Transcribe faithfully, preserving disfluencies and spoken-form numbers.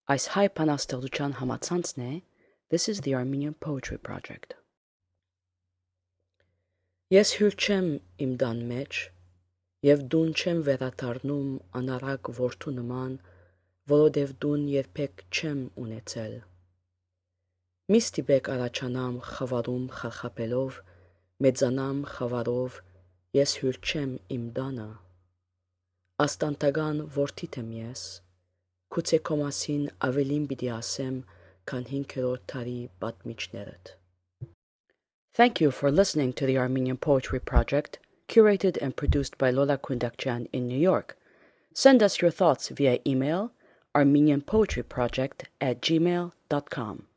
Այս հայ բանաստեղծության համացանցն է This is the Armenian Poetry Project. Ես հյուր չեմ իմ դան մեջ, և դուն չեմ վերադառնում անառակ որդու նման, որովհետև դուն երբեք չեմ ունեցել։ Մի ստիպեք առաջանամ խավարում խարխափելով, մեծանամ խավարով, ես հյուր չեմ իմ դանը։ Աստանտական որդիդ եմ ես, գուցե քո մասին ավելին պիտի ասեմ, քան հինգերորդ դարի պատմիչներդ։ Thank you for listening to the Armenian Poetry Project, curated and produced by Lola Kundakjian in New York. Send us your thoughts via email armenianpoetryproject at gmail dot com.